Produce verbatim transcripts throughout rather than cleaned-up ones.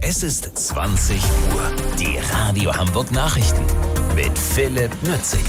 Es ist zwanzig Uhr. Die Radio Hamburg Nachrichten mit Philipp Nützig.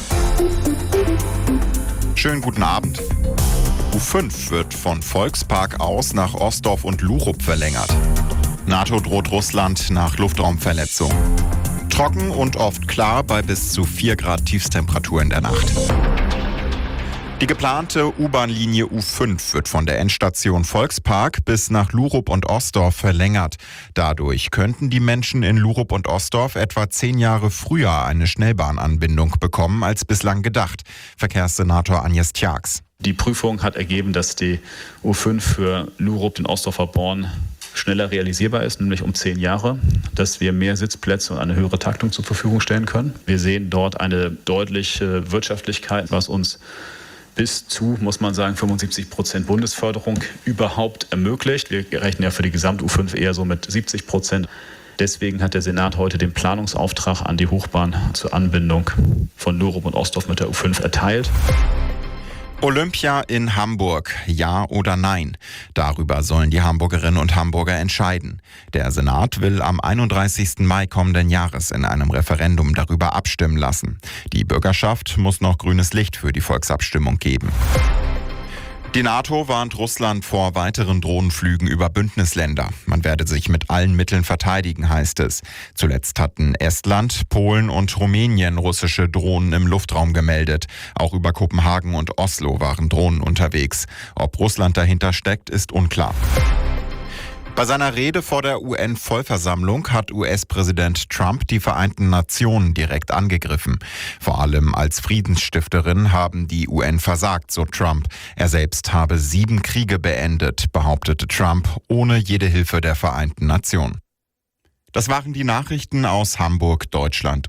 Schönen guten Abend. U fünf wird von Volkspark aus nach Osdorf und Lurup verlängert. NATO droht Russland nach Luftraumverletzung. Trocken und oft klar bei bis zu vier Grad Tiefstemperatur in der Nacht. Die geplante U-Bahn-Linie U fünf wird von der Endstation Volkspark bis nach Lurup und Osdorf verlängert. Dadurch könnten die Menschen in Lurup und Osdorf etwa zehn Jahre früher eine Schnellbahnanbindung bekommen als bislang gedacht. Verkehrssenator Agnes Tjax. Die Prüfung hat ergeben, dass die U fünf für Lurup, den Osdorfer Born, schneller realisierbar ist, nämlich um zehn Jahre, dass wir mehr Sitzplätze und eine höhere Taktung zur Verfügung stellen können. Wir sehen dort eine deutliche Wirtschaftlichkeit, was uns bis zu, muss man sagen, fünfundsiebzig Prozent Bundesförderung überhaupt ermöglicht. Wir rechnen ja für die Gesamt-U fünf eher so mit siebzig Prozent. Deswegen hat der Senat heute den Planungsauftrag an die Hochbahn zur Anbindung von Lurup und Osdorf mit der U fünf erteilt. Olympia in Hamburg, ja oder nein? Darüber sollen die Hamburgerinnen und Hamburger entscheiden. Der Senat will am einunddreißigsten Mai kommenden Jahres in einem Referendum darüber abstimmen lassen. Die Bürgerschaft muss noch grünes Licht für die Volksabstimmung geben. Die NATO warnt Russland vor weiteren Drohnenflügen über Bündnisländer. Man werde sich mit allen Mitteln verteidigen, heißt es. Zuletzt hatten Estland, Polen und Rumänien russische Drohnen im Luftraum gemeldet. Auch über Kopenhagen und Oslo waren Drohnen unterwegs. Ob Russland dahinter steckt, ist unklar. Bei seiner Rede vor der U N-Vollversammlung hat U S-Präsident Trump die Vereinten Nationen direkt angegriffen. Vor allem als Friedensstifterin haben die U N versagt, so Trump. Er selbst habe sieben Kriege beendet, behauptete Trump, ohne jede Hilfe der Vereinten Nationen. Das waren die Nachrichten aus Hamburg, Deutschland.